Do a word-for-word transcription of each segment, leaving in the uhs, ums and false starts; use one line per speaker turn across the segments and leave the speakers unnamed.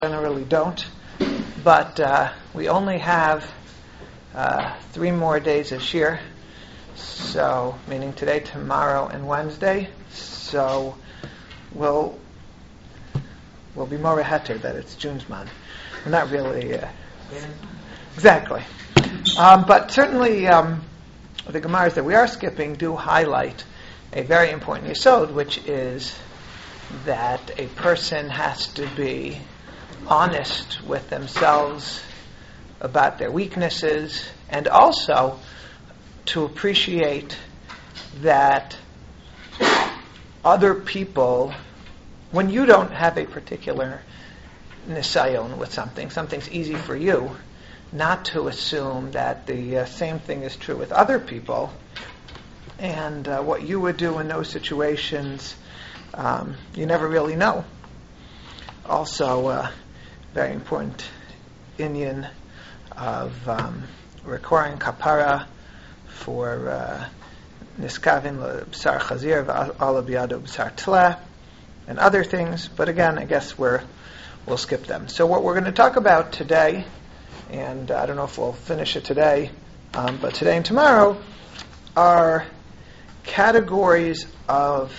Generally don't, but uh, we only have uh, three more days of Shir, so meaning today, tomorrow, and Wednesday. So we'll we'll be more heter that it's June's month. We're not really uh, exactly, um, but certainly um, the Gemaras that we are skipping do highlight a very important yesod, which is that a person has to be honest with themselves about their weaknesses, and also to appreciate that other people, when you don't have a particular nisayon with something, something's easy for you, not to assume that the uh, same thing is true with other people, and uh, what you would do in those situations, um, you never really know. Also, uh, very important inyan of um, requiring kapara for uh, niskavin l'bsar chazir v'ala biyado b'sar tleh and other things. But again, I guess we're we'll skip them. So what we're going to talk about today, and I don't know if we'll finish it today, um, but today and tomorrow are categories of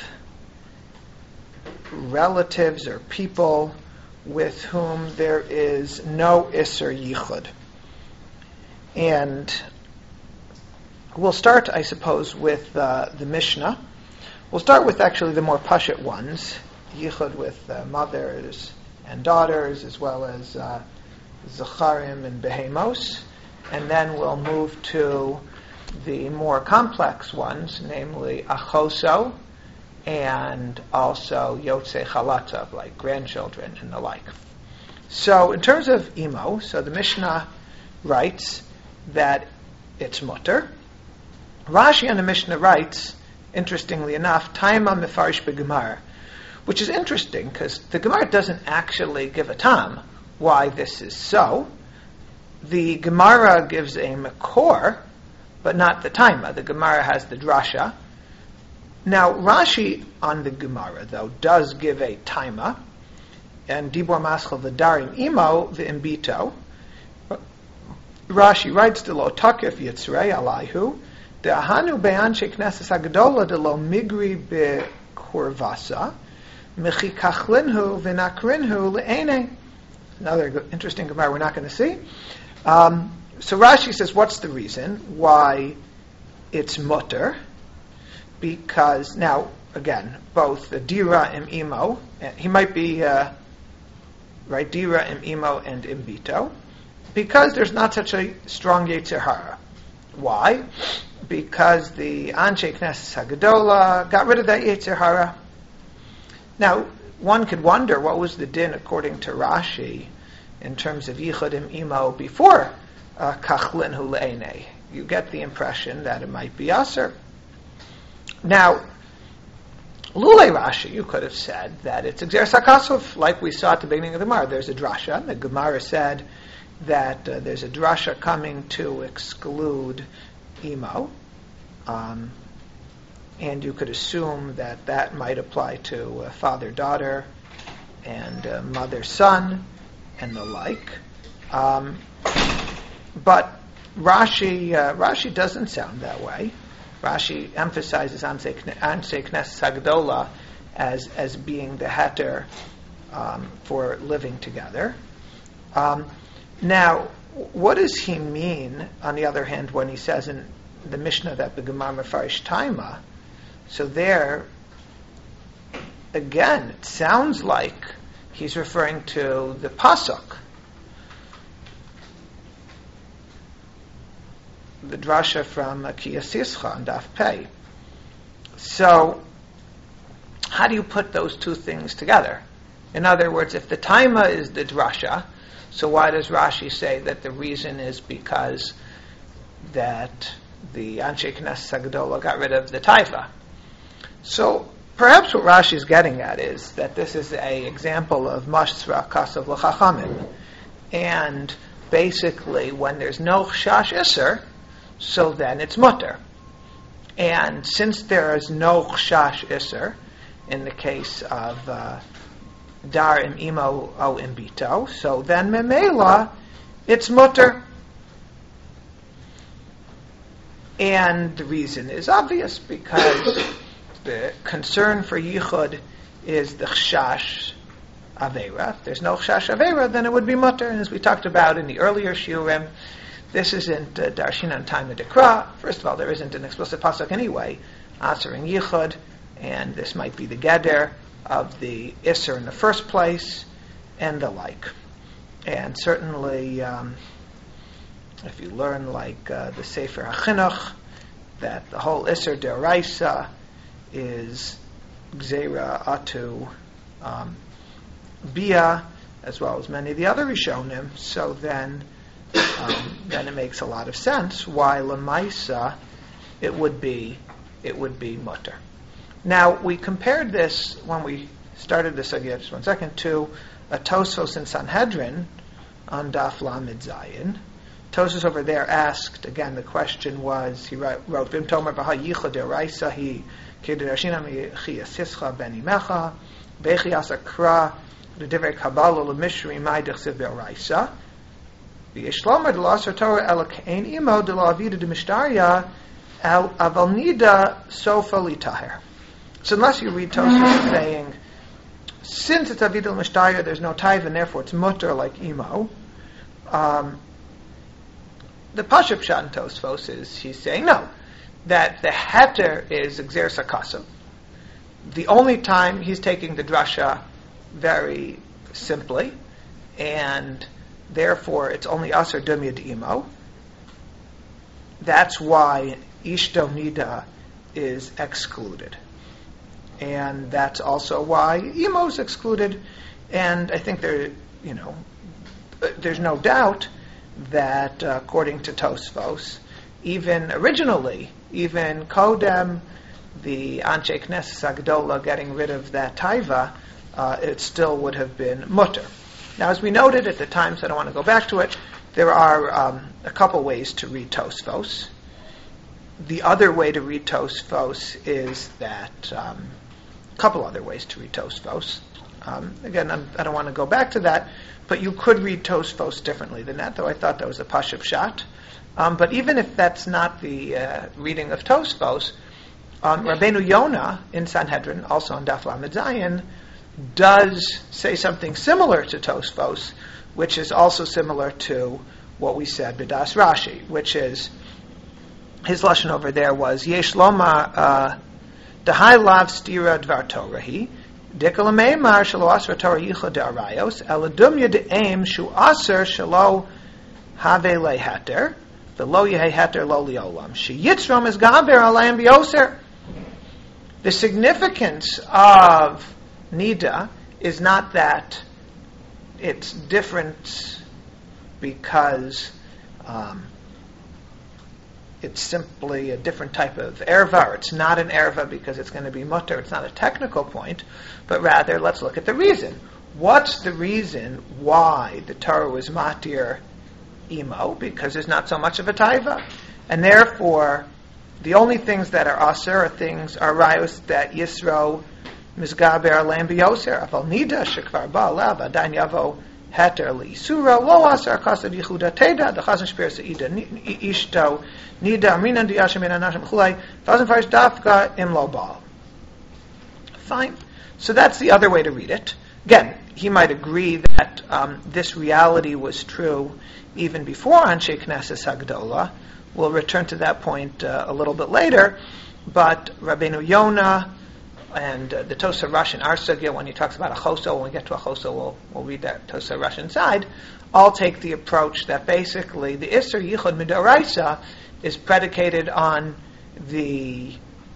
relatives or people with whom there is no Isser Yichud. And we'll start, I suppose, with uh, the Mishnah. We'll start with actually the more Pashut ones, Yichud with uh, mothers and daughters, as well as uh, Zacharim and Behemos. And then we'll move to the more complex ones, namely Achoso, and also Yotzei Chalatzav, like grandchildren and the like. So in terms of Imo, so the Mishnah writes that it's mutter. Rashi on the Mishnah writes, interestingly enough, Taima Mefarish B'Gemara, which is interesting because the Gemara doesn't actually give a tam why this is so. The Gemara gives a Makor, but not the Taima. The Gemara has the Drasha. Now, Rashi on the Gemara, though, does give a taima, and Dibor Maschal V'darim Imo V'imbito. Rashi writes, De lo takif yitzrei alayhu, de ahanu be'anshe knesses hagadola de lo migri be'kurvasa, mechi kachlinhu v'nakrinhu le'ene. Another interesting Gemara we're not going to see. Um, so Rashi says, what's the reason why it's mutter? Because now, again, both the Dira and Imo, he might be, uh, right, Dira and Imo and Imbito, because there's not such a strong Yetzer Hara. Why? Because the Anshe Knesses Hagadola got rid of that Yetzer Hara. Now, one could wonder what was the din according to Rashi in terms of Yichud and Imo before Kachlin Hu Le'enei. You get the impression that it might be Aser. Now, Lulei Rashi, you could have said that it's Exer Sakasov, like we saw at the beginning of the Gemara. There's a drasha, and the Gemara said that uh, there's a drasha coming to exclude Imo, um, and you could assume that that might apply to uh, father-daughter and uh, mother-son and the like. Um, but Rashi, uh, Rashi doesn't sound that way. Rashi emphasizes Ansei Knesses Hagdola as as being the heter um, for living together. Um, now, what does he mean, on the other hand, when he says in the Mishnah that the Gemara Mefarish Taima? So there, again, it sounds like he's referring to the pasuk, the drasha from Kiyas Sischa and Daf Pei. So, how do you put those two things together? In other words, if the taima is the drasha, so why does Rashi say that the reason is because that the Anshe Knesses Hagadola got rid of the taifa? So, perhaps what Rashi is getting at is that this is a example of Mashra Kasav L'Chachamim, and basically, when there's no Chash Isser, so then it's mutter. And since there is no chash isser in the case of uh, dar im imo o im bito, so then memela, it's mutter. And the reason is obvious, because the concern for yichud is the chashash avera. If there's no chashash avera, then it would be mutter. And as we talked about in the earlier shiurim, this isn't uh, darshinan taima dekra. First of all, there isn't an explicit pasuk anyway, answering yichud, and this might be the geder of the isser in the first place, and the like. And certainly, um, if you learn like uh, the Sefer HaChinuch, that the whole isser deraisa is gzeira atu um, bia, as well as many of the other Rishonim, so then um, then it makes a lot of sense why lemaisa it would be it would be mutter. Now we compared this when we started this again. Just one second to a Tosfos in Sanhedrin on Daf Lamed Zayin. Tosfos over there asked again. The question was he wrote Vim Tomer B'ha Yichud Deraisa He Kedirashina Chiyasischa Ben Imecha Bechi Asakra the Divrei Kabbalah Lemishri Mai Dechsiv Deraisa the Ishlomer de Lasar Torah El Kain Imo de La Avida de Mishtaria El Avalnida Sofa Litaher. So unless you read Tosfos saying, since it's Avida L'Mishtaya, there's no taiva, and therefore it's mutter like imo, um, the Pashup Pshat in Tosfos is, he's saying, no, that the heter is Gzer Sarkasav. The only time he's taking the drasha very simply, and therefore it's only Aser Dumya Imo. That's why Ishto Nida is excluded. And that's also why imo is excluded. And I think there, you know, there's no doubt that uh, according to Tosfos, even originally, even Kodem, the Anshe Knesset Agdola getting rid of that taiva, uh, it still would have been mutter. Now, as we noted at the time, so I don't want to go back to it, there are um, a couple ways to read Tosfos. The other way to read Tosfos is that, um, a couple other ways to read Tosfos. Um, again, I'm, I don't want to go back to that, but you could read Tosfos differently than that, though I thought that was a Pashup Pshat. Um, but even if that's not the uh, reading of Tosfos, um, Rabbeinu Yonah in Sanhedrin, also on Daf Lamed Zayin, does say something similar to Tosfos, which is also similar to what we said B'das Rashi, which is, his lashon over there was Yesh Loma uh, Dahai Lav Stira Dvar Torahi Dikalameimar Shalo Aser Torah Yichud De'arayos Eladumya De'aim Shu Aser Shalo Have Lehater the Lo Yehe Heter Lo Liolam She Yitzrom is Gaber Alayim Bioser. The significance of Nida is not that it's different because um, it's simply a different type of erva, or it's not an erva because it's going to be mutter. It's not a technical point, but rather let's look at the reason. What's the reason why the Torah was matir imo? Because there's not so much of a taiva, and therefore the only things that are aser are things are rayos that Yisro Mizgaber Alam Biyoser Aval Nida Shekvar Ba'alav Adan Yavo Heter Li-Isura Lo Aser Kasav Yehuda Teda the Chazon Shper Seida Ishto Nida Amrinan Diyashim Min Anashim Chulei Chazon Farish Dafka Im Lo Baal. Fine. So that's the other way to read it. Again, he might agree that um, this reality was true even before Anshe Knesset Hagdola. We'll return to that point uh, a little bit later. But Rabbeinu Yonah and uh, the Tosa Rush in our sugya, when he talks about a choso, when we get to a choso, we'll, we'll read that Tosa Rush inside, all take the approach that basically the Isser Yichud Midoraisa is predicated on the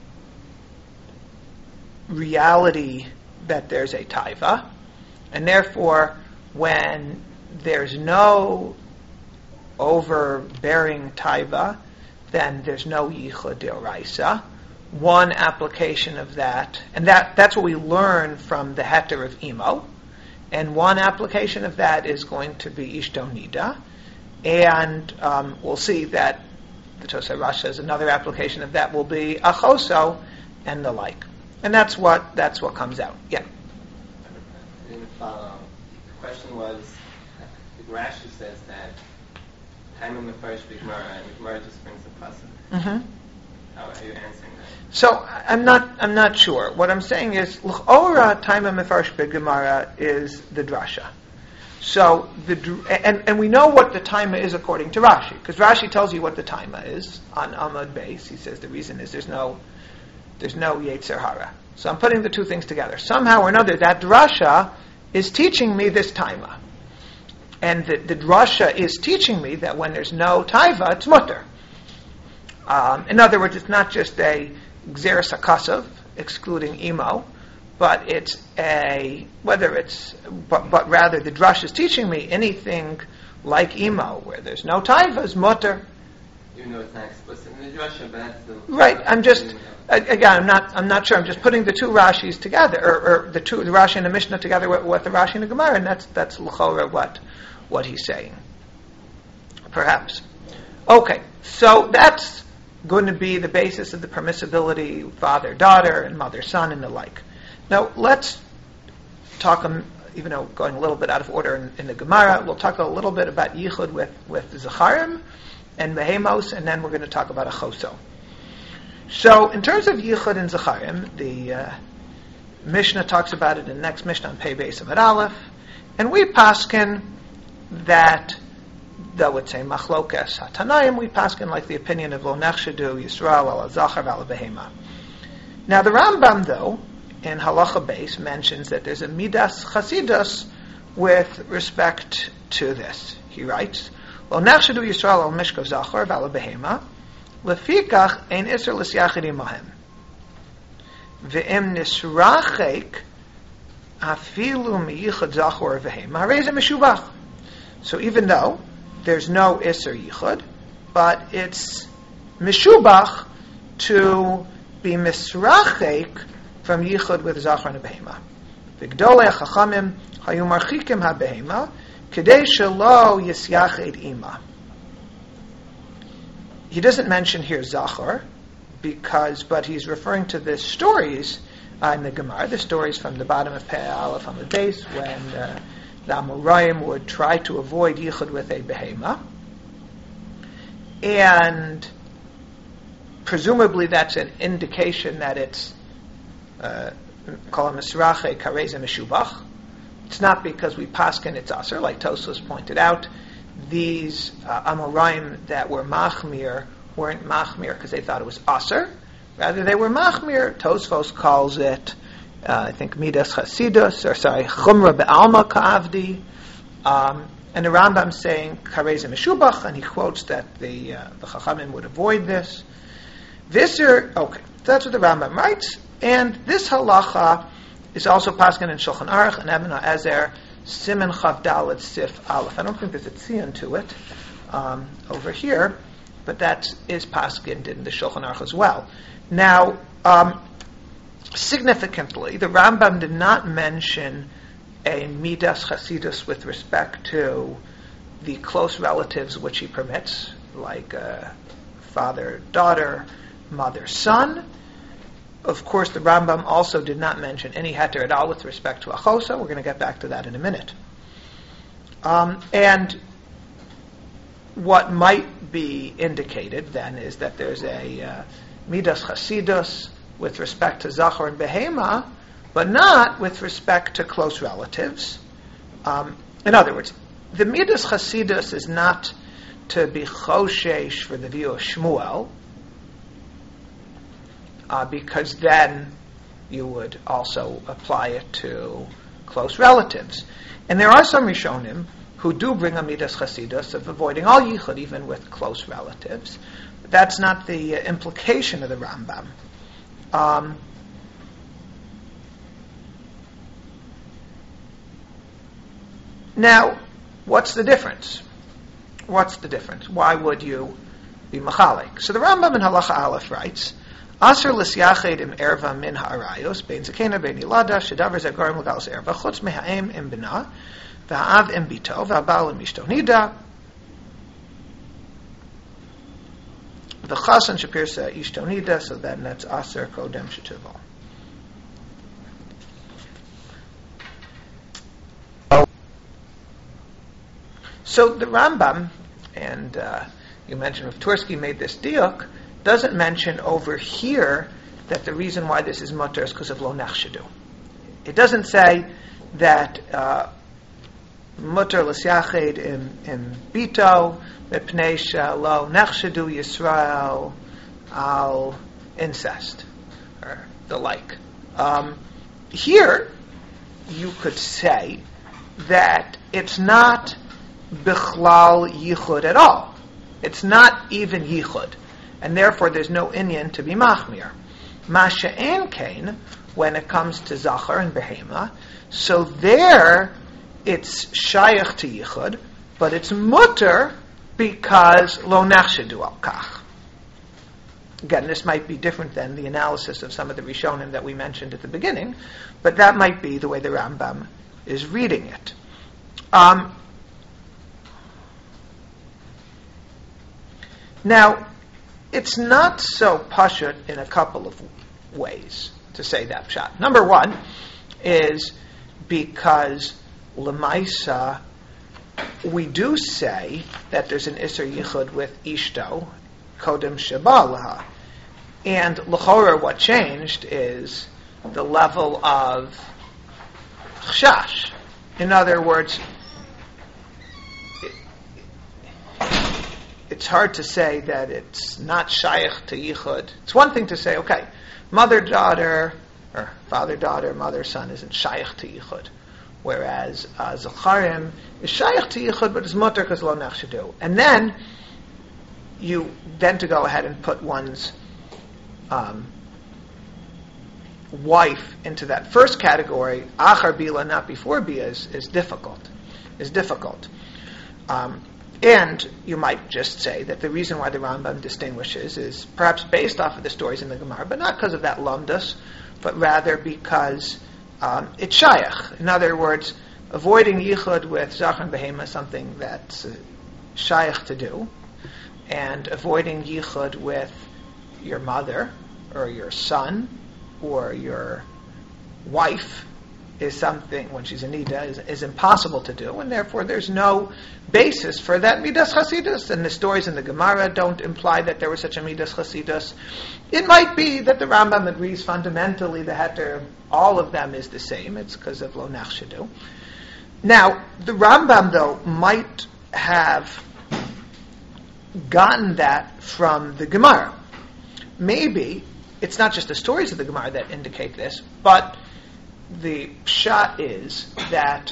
reality that there's a taiva, and therefore when there's no overbearing taiva, then there's no Yichud Deoraisa. One application of that, and that, that's what we learn from the heter of imo, and one application of that is going to be Ishto Nida, and um, we'll see that the Tosai Rosh says another application of that will be Achoso and the like. And that's what that's what comes out. Yeah.
didn't follow. The question was, the Rashi says that time in the first Gemara, and the Gemara just brings a pasuk.
Mm-hmm.
How are you answering that?
So I'm not I'm not sure. What I'm saying is l'chora time of Mefarsh Gemara is the drasha. So the and and we know what the taima is according to Rashi, because Rashi tells you what the taima is on Amud Beis. He says the reason is there's no there's no Yetzer Hara. So I'm putting the two things together. Somehow or another, that drasha is teaching me this taima, and the, the drasha is teaching me that when there's no taiva, it's mutter. Um, in other words, it's not just a Gzeres HaKasav, excluding emo, but it's a, whether it's, but, but rather the drush is teaching me anything like emo, where there's no taiva, is mutter.
Even though it's not explicit in the drasha, but that's the...
Right, I'm just, again, I'm not I'm not sure, I'm just putting the two Rashis together, or, or the two, the Rashi and the Mishnah together with, with the Rashi and the Gemara, and that's, that's l'chora what, what he's saying. Perhaps. Okay, so that's going to be the basis of the permissibility, father-daughter, and mother-son, and the like. Now, let's talk, um, even though going a little bit out of order in, in the Gemara, we'll talk a little bit about Yichud with, with Zacharim and Behemos, and then we're going to talk about Achoso. So, in terms of Yichud and Zacharim, the uh, Mishnah talks about it in the next Mishnah on Pei Beis Amud Aleph, and we paskin that that would say machlokas hatanayim, we paskin like the opinion of lo nechshadu Yisrael ala zachar ala behema. Now the Rambam, though, in Halacha Beis mentions that there's a midas chasidus with respect to this. He writes, lo nechshadu Yisrael al mishkav zachar ala behema lefikach ein iser l'syachid imahem ve'im nisrachek afilu miyichad zachar behema harei ze meshubach. So even though there's no Isser Yichud, but it's Meshubach to be Misrachek from Yichud with Zachar and Behema. V'gdolei Chachamim hayu marchikim ha-Behema kedei shelo yisyached ima. He doesn't mention here Zachar, because, but he's referring to the stories uh, in the Gemara, the stories from the bottom of Pei Aleph on the base, when uh, the Amoraim would try to avoid Yichud with a Behema. And presumably that's an indication that it's Kol HaMisrache Karei Ze Meshubach. It's not because we paskin it's Aser, like Tosfos pointed out. These uh, Amoraim that were Machmir weren't Machmir because they thought it was Aser. Rather, they were Machmir. Tosfos calls it Uh, I think Midas Chasidus, or sorry, Chumra Be'alma Ka'avdi, um, and the Rambam saying Karei Ze Meshubach, and he quotes that the uh, the Chachamim would avoid this. Visser, okay, that's what the Rambam writes, and this halacha is also paskin in Shulchan Aruch and Eben HaEzer Siman Chav Daled Sif Aleph. I don't think there's a tzion to it um, over here, but that is paskin in the Shulchan Aruch as well. Now. Um, Significantly, the Rambam did not mention a midas chasidus with respect to the close relatives which he permits, like uh, father, daughter, mother, son. Of course, the Rambam also did not mention any heter at all with respect to achosa. We're going to get back to that in a minute. Um, and what might be indicated then is that there's a uh, midas chasidus with respect to Zachar and Behema, but not with respect to close relatives. Um, in other words, the Midas Chasidus is not to be choshesh for the view of Shmuel, uh, because then you would also apply it to close relatives. And there are some Rishonim who do bring a Midas Chasidus of avoiding all Yichud, even with close relatives. But that's not the uh, implication of the Rambam. Um, now, what's the difference? What's the difference? Why would you be machalik? So the Rambam in Halacha Aleph writes, Aser l'syached im erva min ha'arayos, bein zakena bein yilada, shedavar zagorim l'galos erva, chutz meha'em im bina, v'ha'av im bito, v'ha'bal im ishto nida, the chasan shapirsa ishtonida, so then that's aser kodem shetival. So the Rambam, and uh, you mentioned Rav Tursky made this diuk, doesn't mention over here that the reason why this is mutter is because of lo nechshedu. It doesn't say that uh, mutter l'syachid in in bito mepnei lo nechshedu Yisrael al incest or the like. Um, here, you could say that it's not bichlal yichud at all. It's not even yichud, and therefore there's no inyan to be machmir. Masha'en kain, when it comes to zachar and behema, so there it's shayach to yichud, but it's mutter because lo nachshedu al kach. Again, this might be different than the analysis of some of the Rishonim that we mentioned at the beginning, but that might be the way the Rambam is reading it. Um, now, it's not so pashut in a couple of ways to say that pshat. Number one is because Lemaisa, we do say that there's an Isser Yichud with Ishto, Kodem Shabalaha. And l'chora, what changed is the level of chashash. In other words, it, it's hard to say that it's not shaykh to yichud. It's one thing to say, okay, mother-daughter, or father-daughter, mother-son isn't shaykh to yichud. Whereas uh, Zacharim is shaykh to yichud, but it's mutter because lo nechshedu. And then, you then to go ahead and put one's um, wife into that first category, achar bila, not before bila, is, is difficult. Is difficult. Um, and you might just say that the reason why the Rambam distinguishes is perhaps based off of the stories in the Gemara, but not because of that lumdus, but rather because um, it's shayach. In other words, avoiding yichud with zachar and behema is something that's uh, shayach to do, and avoiding yichud with your mother or your son or your wife is something, when she's a nida, is, is impossible to do, and therefore there's no basis for that midas chasidus. And the stories in the Gemara don't imply that there was such a midas chasidus. It might be that the Rambam agrees fundamentally the heter of all of them is the same. It's because of lo nachshedu. Now, the Rambam, though, might have gotten that from the Gemara. Maybe it's not just the stories of the Gemara that indicate this, but the pshat is that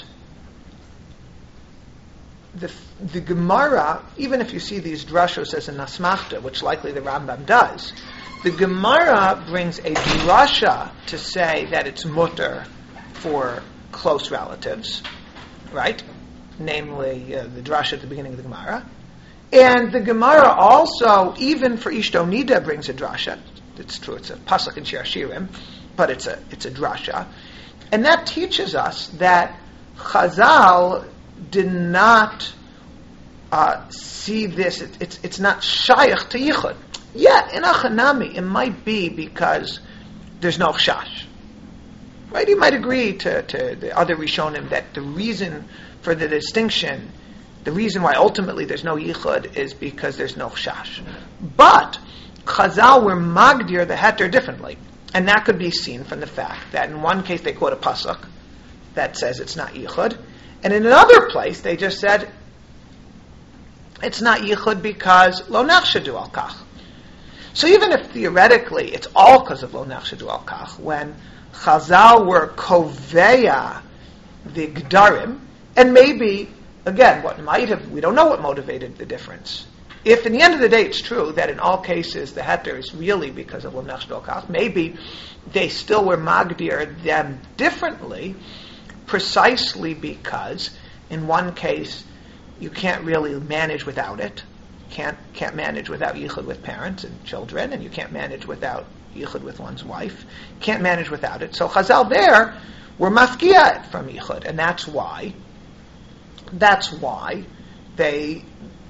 the the Gemara, even if you see these drashos as an asmachta, which likely the Rambam does, the Gemara brings a drasha to say that it's mutter for close relatives, right? Namely, uh, the drasha at the beginning of the Gemara. And the Gemara also, even for Ishto Nida, brings a drasha. It's true, it's a pasuk in Shir Hashirim, but it's a it's a drasha. And that teaches us that Chazal did not uh, see this, it, it's it's not shayach to yichud. Yeah, in Achanami, it might be because there's no chash. Right? You might agree to, to the other Rishonim that the reason for the distinction, the reason why ultimately there's no yichud is because there's no chash. But Chazal were magdir the heter differently. And that could be seen from the fact that in one case they quote a pasuk that says it's not yichud, and in another place they just said it's not yichud because lo nachshedu al kach. So even if theoretically it's all because of lo nachshedu al kach, when Chazal were koveya the gdarim, and maybe again what might have, we don't know what motivated the difference. If in the end of the day it's true that in all cases the heter is really because of lo nachshedu al kach, maybe they still were magdir them differently, precisely because in one case you can't really manage without it, can't can't manage without yichud with parents and children, and you can't manage without yichud with one's wife, can't manage without it. So Chazal there were mafkia from yichud, and that's why that's why they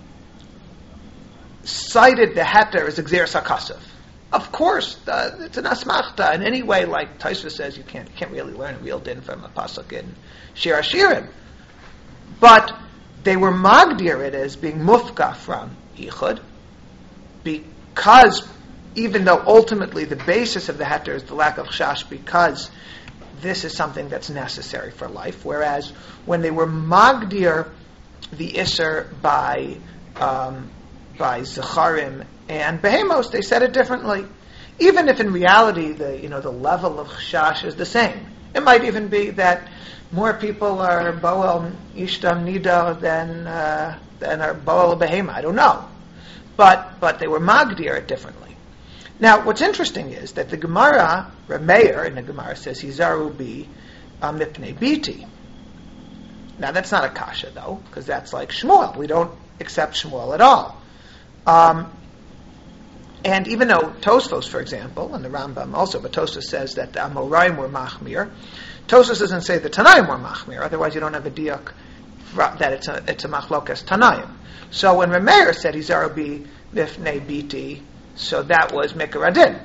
cited the heter as exeris hakasav. Of course, uh, it's an asmachta in any way. Like Taisva says, you can't can't really learn a real din from a pasuk in Shir Hashirim. But they were magdir it as being mufka from yichud, because even though ultimately the basis of the heter is the lack of chash, because this is something that's necessary for life, whereas when they were magdir the isser by um, by Zecharim and Behemos, they said it differently. Even if in reality the you know the level of chash is the same, it might even be that more people are boel ishtam nida than uh, than are boel behema. I don't know, but but they were magdir it differently. Now, what's interesting is that the Gemara, Rameir in the Gemara says hizaru bi mipnei biti. Now that's not a kasha though, because that's like Shmuel. We don't accept Shmuel at all. Um, and even though Tosfos, for example, and the Rambam also, but Tosfos says that the Amoraim were machmir, Tosfos doesn't say the Tanaim were machmir. Otherwise, you don't have a diak that it's a it's a machlokas Tanaim. So when Rameir said hizaru bi mipnei biti, so that was Mikaradin,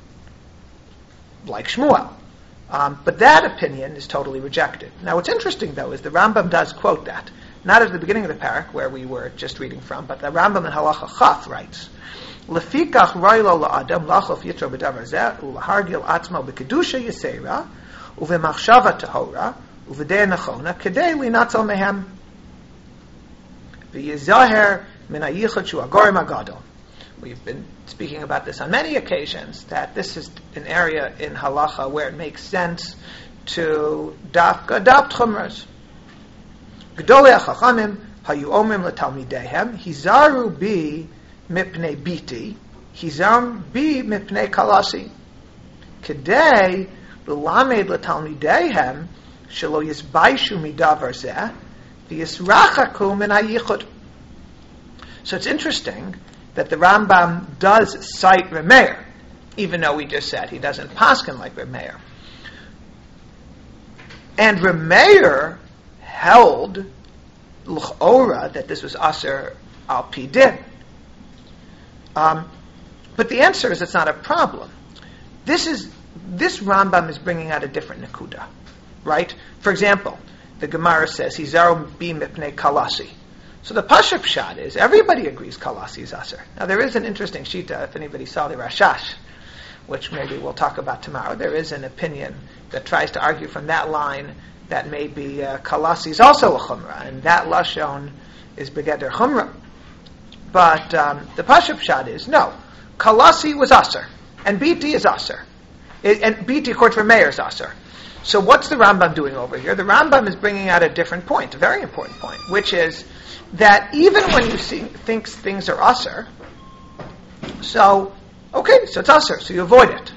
like Shmuel. Um, but that opinion is totally rejected. Now what's interesting though is the Rambam does quote that. Not at the beginning of the parak where we were just reading from, but the Rambam in Halacha Chaf writes, Lefikach roilo la'adam lachof yitro b'davar zeh u'lahargil atzmo b'kedusha yisera u'v'machshava tahora u'v'dei nachona kedei linatzal mehem v'yizaher min hayichud shu agorim agadol. We've been speaking about this on many occasions, that this is an area in halacha where it makes sense to adopt chumras. Gedolei hachachamim hayu omrim letalmidehem hizaru bi mipnei biti hizaru bi mipnei kalasi kedei l'lamed letalmidehem shelo yisbaishu midavar zeh v'yisrachaku min hayichud. So it's interesting that the Rambam does cite Rameir, even though we just said he doesn't paskin like Rameir. And Rameir held l'chora that this was aser al pi din. Um, but the answer is it's not a problem. This is this Rambam is bringing out a different nakuda, right? For example, the Gemara says hizaru bi mipnei kalasi. So the Pashup Pshat is, everybody agrees Kalasi is Aser. Now there is an interesting Shita, if anybody saw the Rashash, which maybe we'll talk about tomorrow. There is an opinion that tries to argue from that line that maybe uh, Kalasi is also a Chumrah, and that Lashon is Begeder Chumrah. But um, the Pashup Pshat is, no, Kalasi was Aser, and Biti is Aser. It, and Biti, according to Meir, is Aser. So what's the Rambam doing over here? The Rambam is bringing out a different point, a very important point, which is that even when you see, think things are aser, so, okay, so it's aser, so you avoid it.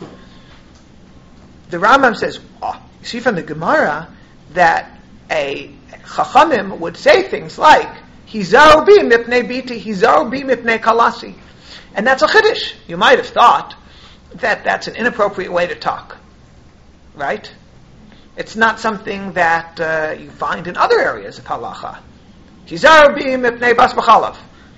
The Rambam says, oh, you see from the Gemara that a Chachamim would say things like, Hizaru bi mipnei biti, Hizaru bi mipnei kalasi. And that's a chiddush. You might have thought that that's an inappropriate way to talk. Right? It's not something that uh, you find in other areas of halacha. Hizaru bi mipnei bas b'chalav.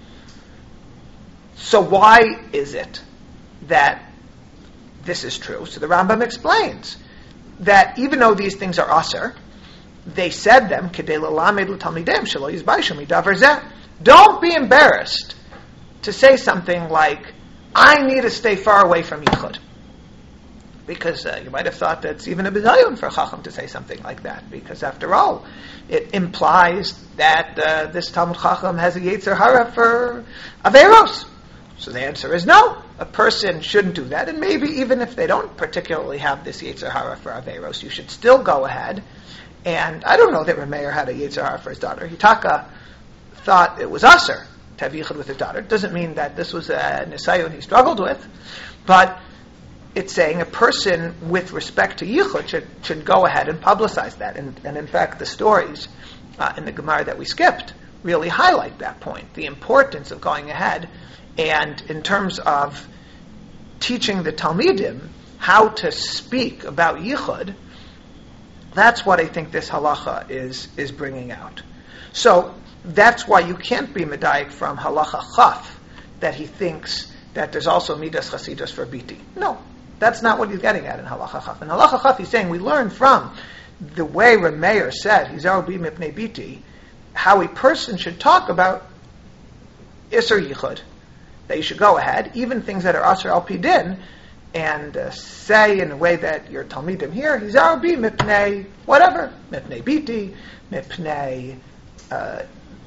So why is it that this is true? So the Rambam explains that even though these things are aser, they said them kedei l'lamed l'talmidem shelo yizbaishu midavar zeh. Don't be embarrassed to say something like, I need to stay far away from yichud. Because uh, you might have thought that's even a bizayon for a chacham to say something like that. Because after all, it implies that uh, this Talmud Chacham has a Yetzer Hara for Averos. So the answer is no. A person shouldn't do that. And maybe even if they don't particularly have this Yetzer Hara for Averos, you should still go ahead. And I don't know that Rameir had a Yetzer Hara for his daughter. Hitaka thought it was Aser to have yichud with his daughter. It doesn't mean that this was a nisayon he struggled with. But it's saying a person with respect to yichud should, should go ahead and publicize that. And, and in fact, the stories uh, in the Gemara that we skipped really highlight that point, the importance of going ahead and in terms of teaching the Talmidim how to speak about yichud. That's what I think this halacha is is bringing out. So that's why you can't be medayik from halacha chaf that he thinks that there's also midas chasidus for biti. No. That's not what he's getting at in Halacha Chaf. In Halacha Chaf, he's saying we learn from the way Rameir said, Hizaru bi mipnei biti, how a person should talk about Isser Yichud, that you should go ahead, even things that are Asr al Pi Din, and uh, say in a way that your Talmidim here, Hizar bi mipnei, whatever, mipnei biti, mipnei, uh,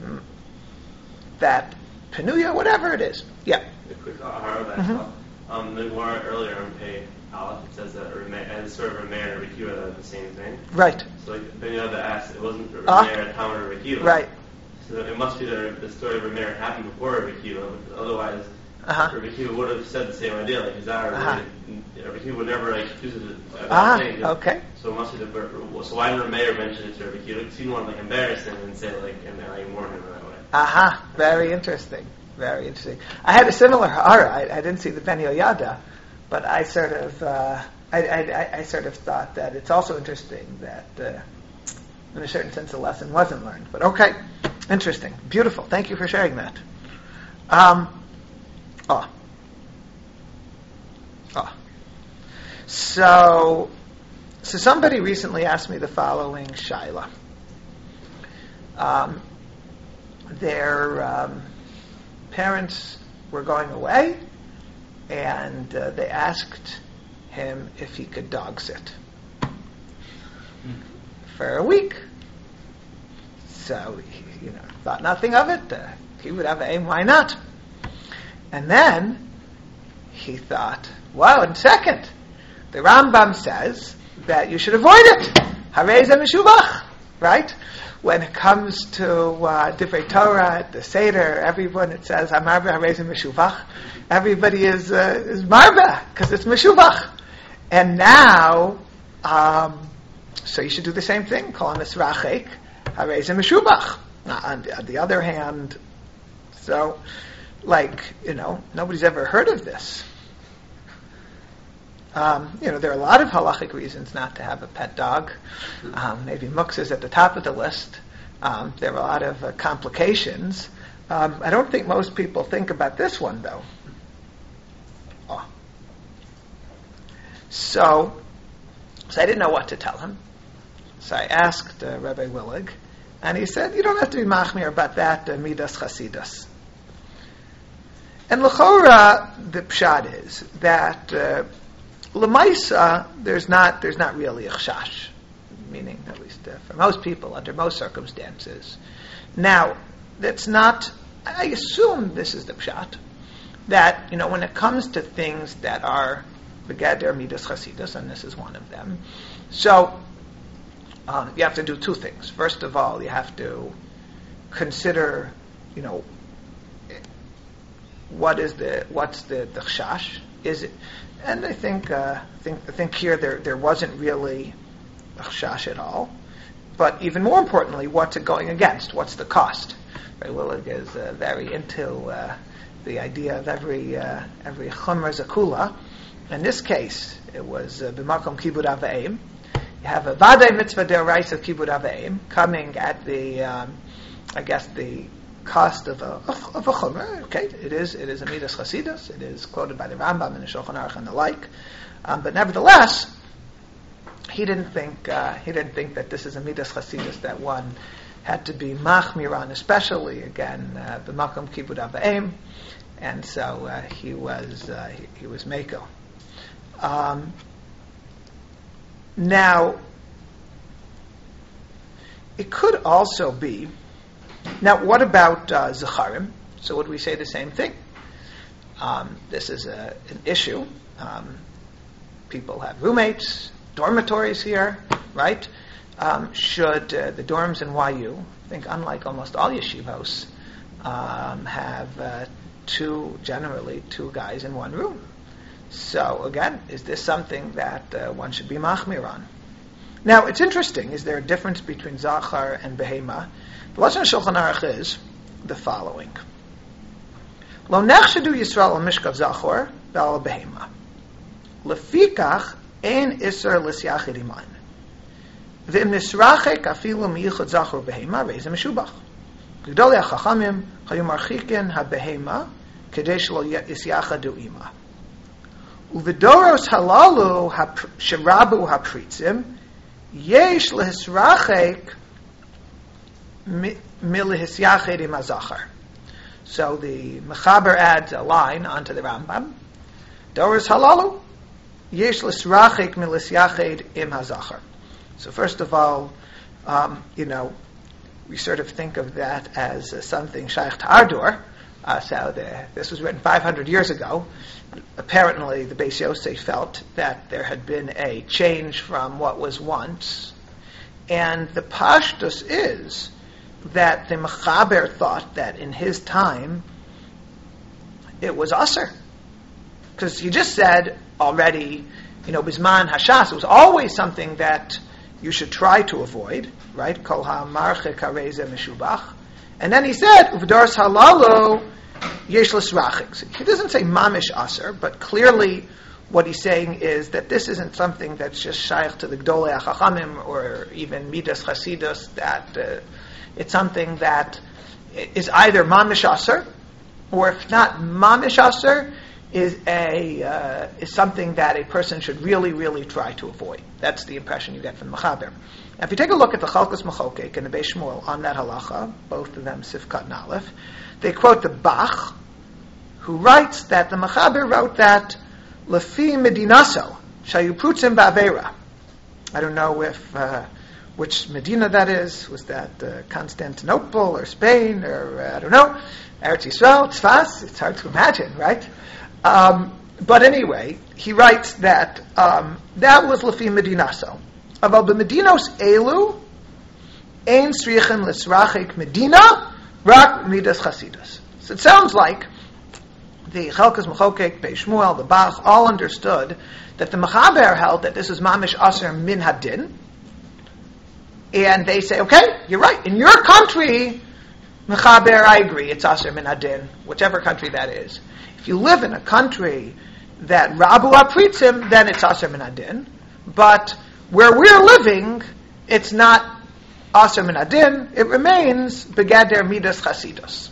that Penuya, whatever it is. Yeah.
A quick Ahara back mm-hmm. um, the Gemara earlier on page Aleph, it says that Rameh, and sort of Rameh and Rekiva are the same thing.
Right.
So like, then you have to ask, it wasn't Rameh
uh,
and Talmud or Rekiva.
Right.
So it must be that the story of Rameh happened before Rekiva, otherwise
uh-huh.
Rekiva would have said the same idea, like Hizar, uh-huh. Rekiva would never like choose it about
ah,
saying it.
Okay.
So it must be the, so why didn't Rameh mention it to Rekiva? Because he didn't want to like embarrass him and say like, and then like warn him that way.
Aha, uh-huh. Very interesting. Very interesting. I had a similar ha'ara. I, I didn't see the Ben Yoyada, but I sort of, uh, I, I, I sort of thought that it's also interesting that, uh, in a certain sense, the lesson wasn't learned. But okay, interesting, beautiful. Thank you for sharing that. Um, oh, oh. So, so somebody recently asked me the following shaila. Um, their um, parents were going away, and uh, they asked him if he could dog sit for a week. So he, you know, thought nothing of it. Uh, he would have aim, why not? And then he thought, well, in second, the Rambam says that you should avoid it. Harei ze meshubach, right? When it comes to uh, Divrei Torah, the Seder, everyone, it says, Amarba Harei ze meshubach. Everybody is uh, is marba, because it's meshubach. And now, um, so you should do the same thing. Kol misrachek, harei ze meshubach. On the, on the other hand, so, like, you know, nobody's ever heard of this. Um, you know, there are a lot of halachic reasons not to have a pet dog. Um, maybe muktzah is at the top of the list. Um, there are a lot of uh, complications. Um, I don't think most people think about this one, though. Oh. So, so I didn't know what to tell him. So I asked uh, Rabbi Willig, and he said, you don't have to be machmir about that, uh, midas chasidus. And l'chora, the pshat is that uh, l'maisa, there's not there's not really a chashash, meaning at least uh, for most people under most circumstances. Now, that's not. I assume this is the pshat that you know when it comes to things that are begeder midas chasidus, and this is one of them. So um, you have to do two things. First of all, you have to consider, you know. What is the what's the the chash? Is it? And I think uh, think I think here there there wasn't really a chash at all. But even more importantly, what's it going against? What's the cost? Ray Willig is uh, very into uh, the idea of every uh, every chumra zakula. In this case, it was b'makom kibud avayim. You have a vadei mitzvah deoraisa of kibud avayim coming at the um, I guess the cost of a of a chumrah. Okay, it is it is a midas chasidus. It is quoted by the Rambam and the Shulchan Aruch and the like. Um, but nevertheless, he didn't think uh, he didn't think that this is a midas chasidus that one had to be machmiran, especially again b'makom kibud avayim, and so uh, he was uh, he, he was meko. Um, now, it could also be. Now, what about uh, Zacharim? So would we say the same thing? Um, this is a, an issue. Um, people have roommates, dormitories here, right? Um, should uh, the dorms in Y U, I think unlike almost all yeshivos, um, have uh, two, generally two guys in one room? So again, is this something that uh, one should be machmir on? Now, it's interesting. Is there a difference between Zachar and Behema? The lesson of Shulchan Aruch is the following: Lo nechshadu Yisrael al mishkav Zachor v'al Behema. Lefikach ein iser l'syachid iman. V'im nisrachek afilu miyichud Zachor Behema reizem meshubach. Gdolei hachachamim hayu marchikin ha-Behema kedei shelo yisyachadu ima. Uvidoros halalu sherabu ha-pritzim yesh lehisrachek milihis yachid im hazachar. So the Mechaber adds a line onto the Rambam. Doris halalu yesh l'srachik milis yachid im hazachar. So first of all, um, you know, we sort of think of that as uh, something shaykh to Ardor. Uh, so the, this was written five hundred years ago. Apparently, the Beis Yosef felt that there had been a change from what was once, and the pashtus is that the Mechaber thought that in his time it was aser, because he just said already, you know, bisman hashas, it was always something that you should try to avoid, right? Kol ha'marchek hareze meshubach. And then he said, uvdars halalo yesh l'srachik. He doesn't say mamish aser, but clearly what he's saying is that this isn't something that's just shaykh to the Gdolei HaChachamim or even Midas Chasidus, that uh, it's something that is either mamish aser, or if not mamish aser, is a uh, is something that a person should really, really try to avoid. That's the impression you get from the Mechaber. Now, if you take a look at the Chalkas Machokek and the Beis Shmuel on that halacha, both of them Sifkat and Aleph, they quote the Bach, who writes that the Mechaber wrote that Lefi Medinaso Shayuprutzim Ba'avera. I don't know if uh, which Medina that is. Was that uh, Constantinople or Spain or uh, I don't know. Eretz Yisrael, Tzfas. It's hard to imagine, right? Um, but anyway, he writes that um, that was Lefi Medinaso. Aval b'Medinos elu ein srichen l'srachik Medina rak midas chasidus. So it sounds like the Chalkas Machokek, Beis Shmuel, the Bach, all understood that the Mechaber held that this is mamish aser min hadin, and they say, okay, you're right. In your country, Mechaber, I agree, it's aser min hadin, whichever country that is. If you live in a country that rabu apritzim, then it's aser min hadin. But where we're living, it's not aser min hadin. It remains begader midas chasidus.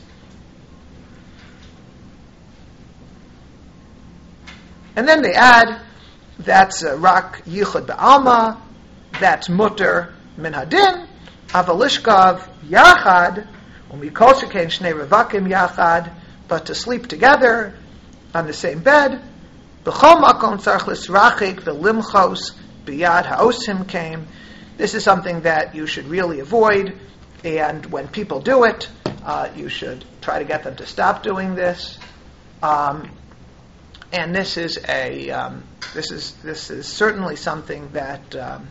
And then they add, that's uh, rak yichud be'alma, that's mutter min hadin, avalishkav yachad, umikol sheken shnei revakim yachad, but to sleep together on the same bed, b'chol makom tzarich l'srachik v'limchos b'yad ha'osim came. This is something that you should really avoid, and when people do it, uh, you should try to get them to stop doing this. Um, And this is a um, this is this is certainly something that um,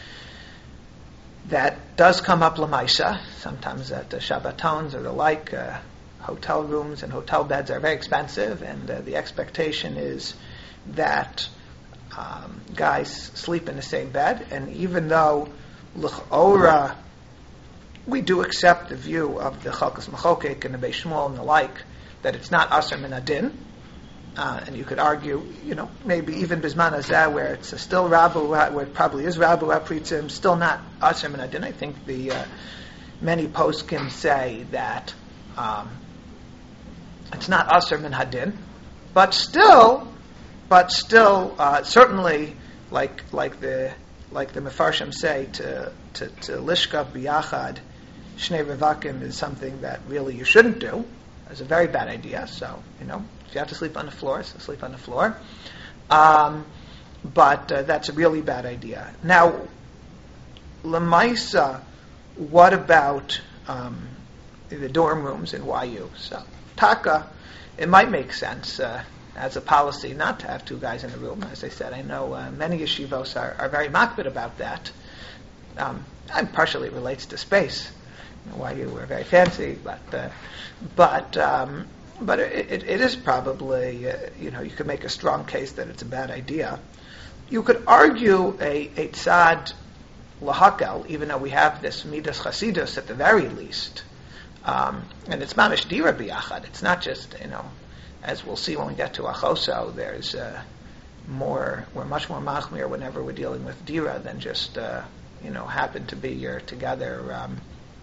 that does come up lamaisa. Sometimes at the Shabbatons or the like, uh, hotel rooms and hotel beds are very expensive, and uh, the expectation is that um, guys sleep in the same bed. And even though l'chora we do accept the view of the Chalkas Machokek and the Beis Shmuel and the like that it's not aser min hadin. Uh, and you could argue, you know, maybe even Bisman Hazeh, where it's still Rabu, where it probably is Rabu Apritzim, still not Aser Min Hadin. I think the uh, many poskim say that um, it's not Aser Min Hadin, but still, but still, uh, certainly, like like the like the Mefarshim say, to to, to Lishkav B'Yachad Shnei Revakim is something that really you shouldn't do. It's a very bad idea. So you know. If you have to sleep on the floor, so sleep on the floor. Um, but uh, that's a really bad idea. Now, Lamaisa, what about um, the dorm rooms in Y U? So, Taka, it might make sense uh, as a policy not to have two guys in the room. As I said, I know uh, many yeshivos are, are very makbid about that. Um, and partially it relates to space. Y U we're very fancy, but uh, but. Um, But it, it, it is probably, uh, you know, you could make a strong case that it's a bad idea. You could argue a, a tzad lahakel, even though we have this midas chasidus at the very least. Um, and it's mamish dira biyachad. It's not just, you know, as we'll see when we get to achoso, there's uh, more, we're much more machmir whenever we're dealing with dira than just, uh, you know, happen to be you're together. Um,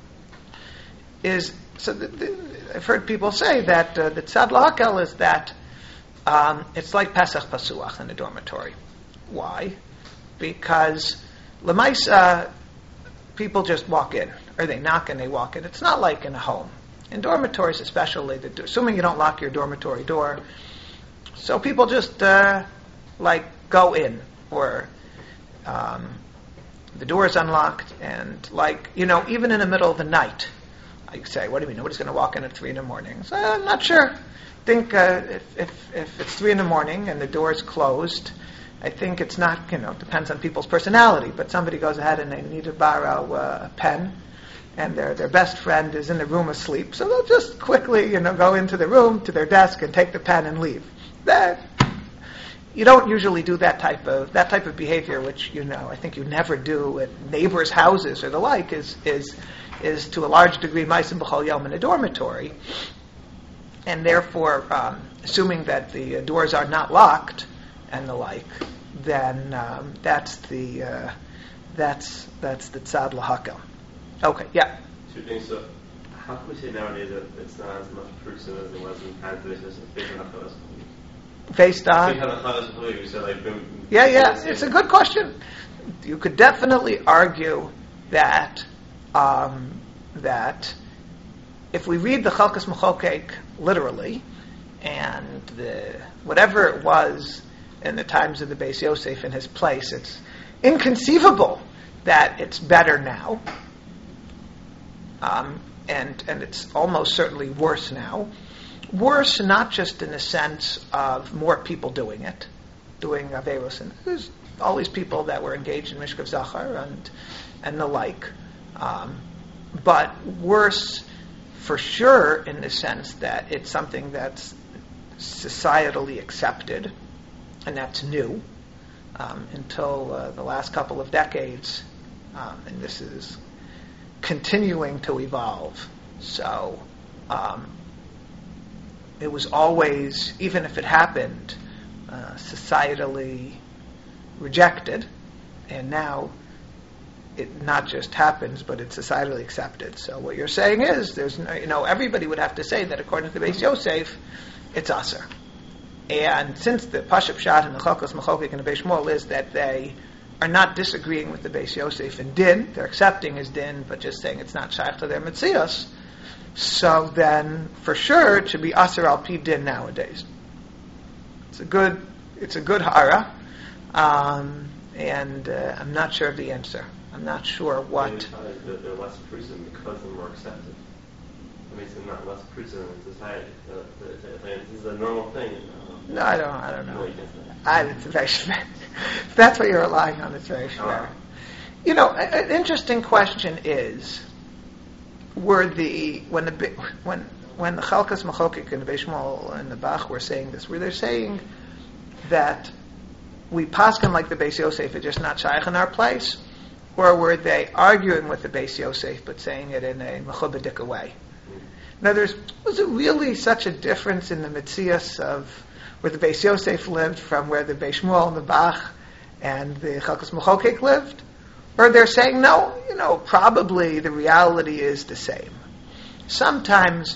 is So the, the, I've heard people say that uh, the tzad lahakel is that um, it's like Pesach Pasuach in the dormitory. Why? Because Lamaisa, people just walk in. or they knock and they walk in. It's not like in a home. In dormitories especially, the, assuming you don't lock your dormitory door, so people just uh, like go in, or um, the door is unlocked, and like, you know, even in the middle of the night, I say, what do you mean, nobody's going to walk in at three in the morning? So I'm not sure. I think uh, if, if, if it's three in the morning and the door is closed, I think it's not, you know, depends on people's personality, but somebody goes ahead and they need to borrow uh, a pen, and their their best friend is in the room asleep, so they'll just quickly, you know, go into the room, to their desk, and take the pen and leave. That, you don't usually do that type of that type of behavior, which, you know, I think you never do at neighbors' houses or the like, is is is to a large degree ma'asim b'chol yom in a dormitory, and therefore, um, assuming that the uh, doors are not locked and the like, then um, that's the uh, that's that's the tzad l'hakel. Okay, yeah.
Two things. So, how can we say nowadays that it's not as much person as it was in times based on Achadas?
Based on? Yeah, yeah. It's a good question. You could definitely argue that um, that if we read the Chalkas Mechokek literally, and the whatever it was in the times of the Beis Yosef in his place, it's inconceivable that it's better now. Um, and and it's almost certainly worse now. Worse not just in the sense of more people doing it, doing Averos, and there's all these people that were engaged in Mishkav Zachar and and the like, um, but worse for sure in the sense that it's something that's societally accepted, and that's new. Um, until uh, the last couple of decades, um, and this is continuing to evolve. So um, it was always, even if it happened, uh, societally rejected, and now it not just happens, but it's societally accepted. So what you're saying is, there's no, you know, everybody would have to say that according to the Beis Yosef, it's aser. And since the Pashup Pshat and the Chalkas Mechokek and the Beis Shmuel is that they are not disagreeing with the Beis Yosef in din, they're accepting his din, but just saying it's not shaykh to their metzias, so then for sure it should be aser al pi din nowadays. It's a good, it's a good hara, um, and uh, I'm not sure of the answer. I'm not sure what.
They're, they're less prison because they're more accepted. It makes them not less prison in society. So, this is a normal thing. Um,
no, I don't. I don't know. I, it's very shver. If that's what you're relying on, it's very shver. Oh. You know, an interesting question is: were the when the when when the Chalkas Mechokek and the Beis Shmuel and the Bach were saying this, were they saying that we paskin like the Beis Yosef are just not shaykh in our place, or were they arguing with the Beis Yosef but saying it in a mechubedika way? In other words, was it really such a difference in the metzias of where the Beis Yosef lived from where the Beis Shmuel and the Bach and the Chalkas Mechokek lived? Or they're saying, no, you know, probably the reality is the same. Sometimes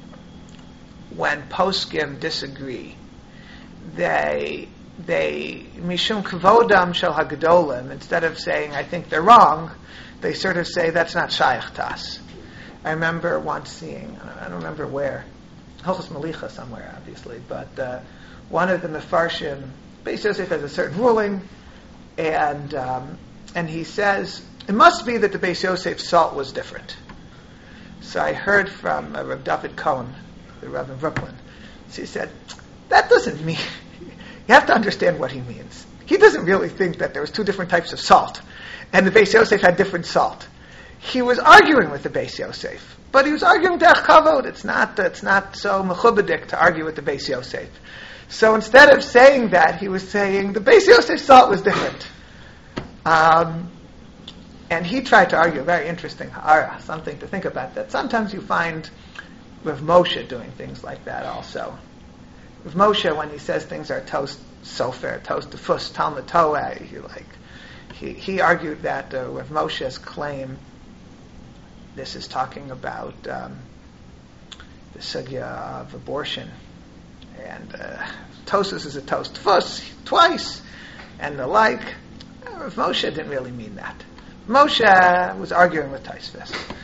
when poskim disagree, they they mishum kvodam shel hagdolim, instead of saying I think they're wrong, they sort of say that's not shaykh to us. I remember once seeing, I don't remember where, Hilchos Melicha somewhere, obviously, but uh, one of the Mefarshim, Beis Yosef has a certain ruling, and um, and he says, it must be that the Beis Yosef's salt was different. So I heard from uh, Reb David Cohen, the Rebbe in Brooklyn, so he said, that doesn't mean, you have to understand what he means. He doesn't really think that there was two different types of salt, and the Beis Yosef had different salt. He was arguing with the Beis Yosef, but he was arguing derech kavod. It's not, it's not so mechubedik to argue with the Beis Yosef. So instead of saying that, he was saying the Beis Yosef's salt was different. Um, and he tried to argue a very interesting hara, something to think about, that sometimes you find with Moshe doing things like that also. With Moshe, when he says things are toast sofer, toast defus, talmud toeh, he like he, he argued that uh, with Moshe's claim, this is talking about um, the sugya of abortion, and uh, tosus is a toast fuss twice, and the like. Uh, Moshe didn't really mean that. Moshe was arguing with Taisvis.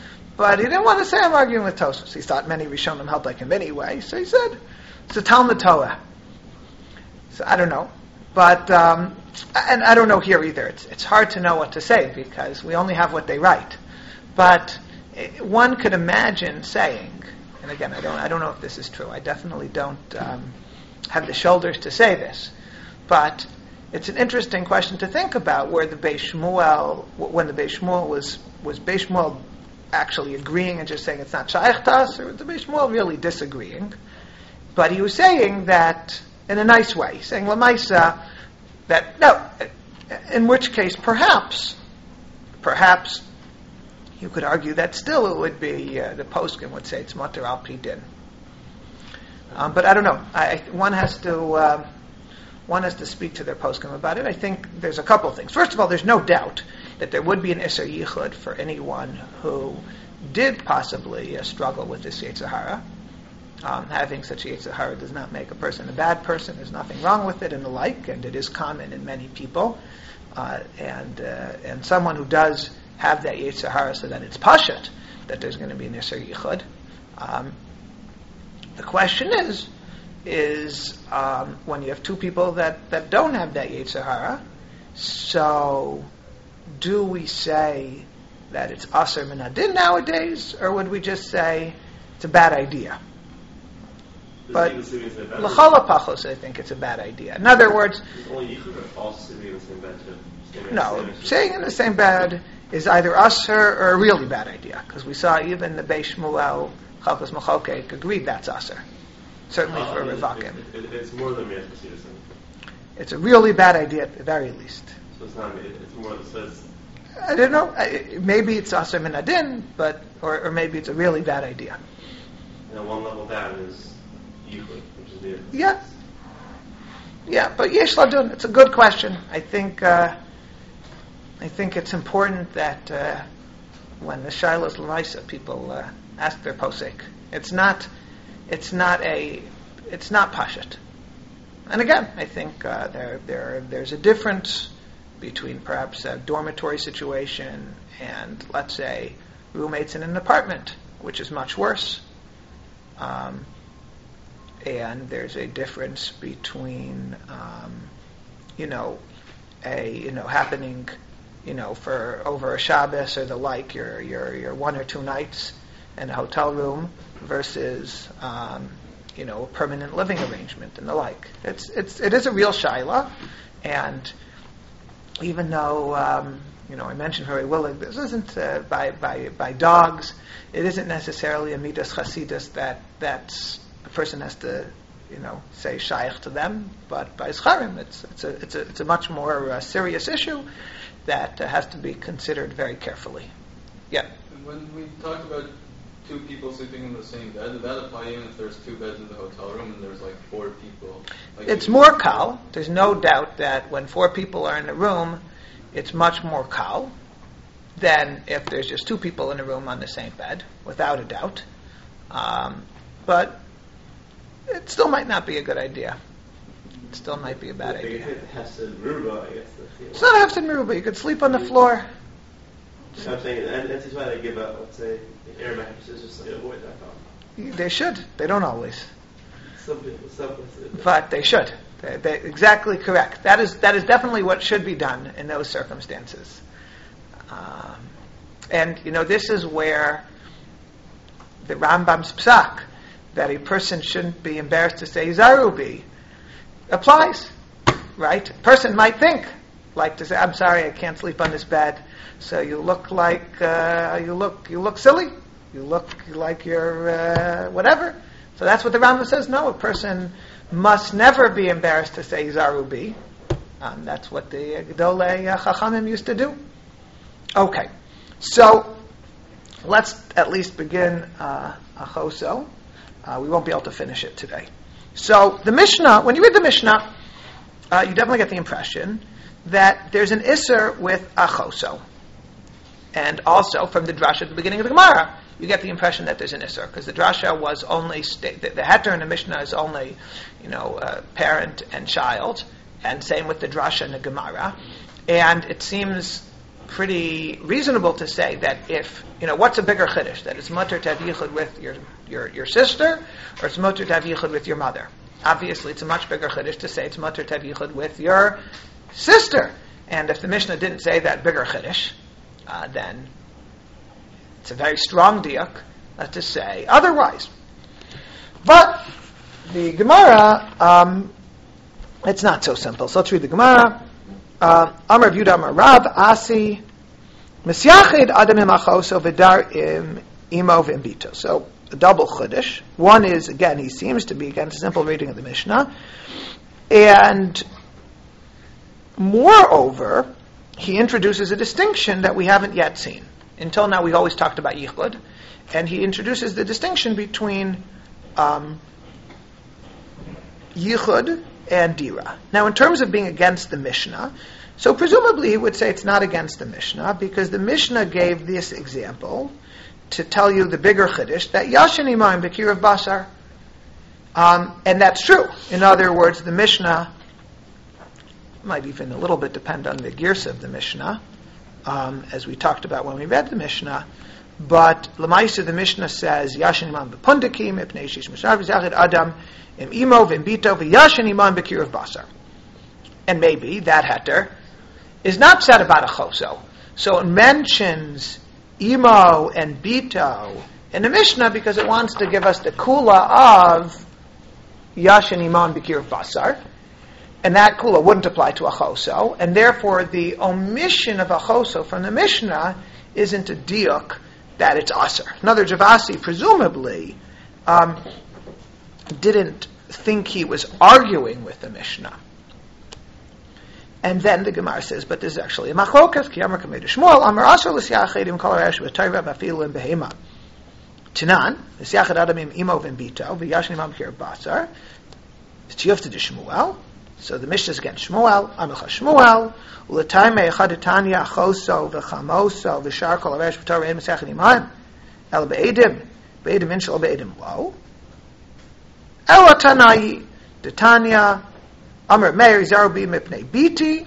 but he didn't want to say I'm arguing with Tosfos. He thought many Rishonim held like him anyway, so he said it's a Talmud Torah. So I don't know, but um, and I don't know here either. It's it's hard to know what to say because we only have what they write. But it, one could imagine saying, and again, I don't I don't know if this is true. I definitely don't um, have the shoulders to say this, but it's an interesting question to think about where the Beis Shmuel, when the Beis Shmuel was was Beis Shmuel actually agreeing and just saying it's not shaykh to us, or was the Beis Shmuel really disagreeing? But he was saying that in a nice way, saying Lamaisa, that no, in which case perhaps, perhaps you could argue that still it would be uh, the poskim would say it's matar al pi din. Um, but I don't know. I, one has to. Um, One has to speak to their poskim about it. I think there's a couple of things. First of all, there's no doubt that there would be an Isser Yichud for anyone who did possibly uh, struggle with this Yetzer Hara. Um, having such a Yetzer Hara does not make a person a bad person. There's nothing wrong with it and the like, and it is common in many people. Uh, and uh, and someone who does have that Yetzer Hara, so that it's pashut that there's going to be an Isser Yichud. Um, the question is, is um, when you have two people that, that don't have that Yetzer Hara, so do we say that it's Aser Min Hadin nowadays, or would we just say it's a bad idea? But L'chala Pachos, I think it's a bad idea. In other words, no, saying in the same bed is either Aser or a really bad idea, because we saw even the Beis Shmuel Chalkos Machokek agreed that's Aser. Certainly uh, for Revakim.
It, it, it's more than we have to see this in.
It's a really bad idea at the very least.
So it's not, it, it's more, so it's...
I don't know. I, maybe it's Aser Min Hadin, but, or, or maybe it's a really bad idea.
And one level down is Yichud, which is the...
Yeah. Yeah, but Yesh Ladun, it's a good question. I think, uh, I think it's important that, uh, when the Shiloh's L'maisa, people, uh, ask their posek. It's not, It's not a, it's not pashut. And again, I think uh, there, there, there's a difference between perhaps a dormitory situation and, let's say, roommates in an apartment, which is much worse. Um, and there's a difference between, um, you know, a, you know, happening, you know, for over a Shabbos or the like, your, your, your one or two nights in a hotel room versus, um, you know, a permanent living arrangement and the like. It's it's it is a real shaila, and even though um, you know I mentioned very willing, this isn't uh, by by by dogs. It isn't necessarily a midas chasidus that that's a person has to, you know, say shaykh to them, but by scharim, it's it's a it's a it's a much more uh, serious issue that uh, has to be considered very carefully. Yeah.
And when we talked about two people sleeping in the same bed, did that apply even if there's two beds in the hotel room and there's like four people? Like
it's more kal. There's no doubt that when four people are in a room, it's much more kal than if there's just two people in a room on the same bed, without a doubt. Um, but it still might not be a good idea. It still might be a bad idea. It's not Hefsid Meruba. You could sleep on the floor.
So I'm saying, and that's why they give up, let's say, air mattresses just to avoid that problem.
They should. They don't always.
Some people, some places.
But they should. They, they, exactly correct. That is that is definitely what should be done in those circumstances. Um, and, you know, this is where the Rambam's psak, that a person shouldn't be embarrassed to say Zarubi, applies. Right? A person might think, like to say, I'm sorry, I can't sleep on this bed. So you look like uh, you look you look silly. You look like you're uh, whatever. So that's what the Rambam says. No, a person must never be embarrassed to say Zarubi. Um, that's what the Gedolei uh, Chachamim used to do. Okay, so let's at least begin uh, a choso. Uh, we won't be able to finish it today. So the Mishnah, when you read the Mishnah, uh, you definitely get the impression that there's an Isser with a choso. And also, from the drasha at the beginning of the Gemara, you get the impression that there's an Isser, because the drasha was only, sta- the, the heter in the Mishnah is only, you know, uh, parent and child, and same with the drasha in the Gemara. And it seems pretty reasonable to say that if, you know, what's a bigger chiddush? That it's mutter to have yichud with your, your, your sister, or it's mutter to have yichud with your mother? Obviously, it's a much bigger chiddush to say it's mutter to have yichud with your sister. And if the Mishnah didn't say that bigger chiddush, uh, then it's a very strong diuk uh, to say otherwise. But the Gemara, um, it's not so simple. So let's read the Gemara. Uh, Amar Rav Yudah Amar Rav Asi Misyachid Adam Imachoso V'dar Im Imo V'Imbito. So a double chiddush. One is, again, he seems to be, again, a simple reading of the Mishnah. And moreover, he introduces a distinction that we haven't yet seen. Until now, we've always talked about yichud. And he introduces the distinction between um, yichud and dira. Now, in terms of being against the Mishnah, so presumably he would say it's not against the Mishnah, because the Mishnah gave this example to tell you the bigger chiddush, that yashin imayim b'kirav basar. Um, and that's true. In other words, the Mishnah might even a little bit depend on the girsa of the Mishnah, um, as we talked about when we read the Mishnah. But Lamaisa, the Mishnah says, Yashin imam b'pundakim, ipnei shish mishar v'zachid adam, im imo v'imbito v'yashin imam b'kirav basar. And maybe that heter is not said about a choso. So it mentions imo and bito in the Mishnah because it wants to give us the kula of yashin imam b'kirav basar. And that kula wouldn't apply to a choso, and therefore the omission of a choso from the Mishnah isn't a diuk that it's aser. In other words, Rav Asi presumably um, didn't think he was arguing with the Mishnah. And then the Gemara says, but this is actually a machlokas, ki amar kamei d'shmuel, amar aser l'syachedim kol ha'resh v'tayra b'afilu and behema. Tanan, l'syached adamim imo v'mbito, v'yashin imam b'kirav basar, t'yufta d'shmuel. So the Mishnah is against Shmuel, Amicha Shmuel, U'letayme echadetanya choso v'chamoso v'shar kol ha'resh v'torah ein mesachin imayim, el be'edim, be'edim inshal be'edim lo. Ela tanayi, detanya, Amar Meir zarubi mipnei biti.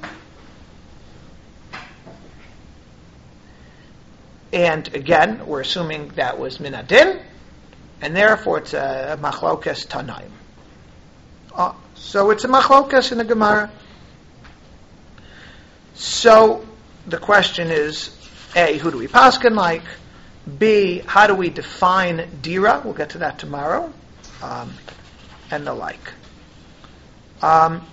And again, we're assuming that was minadin, and therefore it's a machlokes tanaim. Uh, so it's a machlokas in the Gemara. So the question is, A, who do we paskin like? B, how do we define dira? We'll get to that tomorrow. Um, and the like. Um,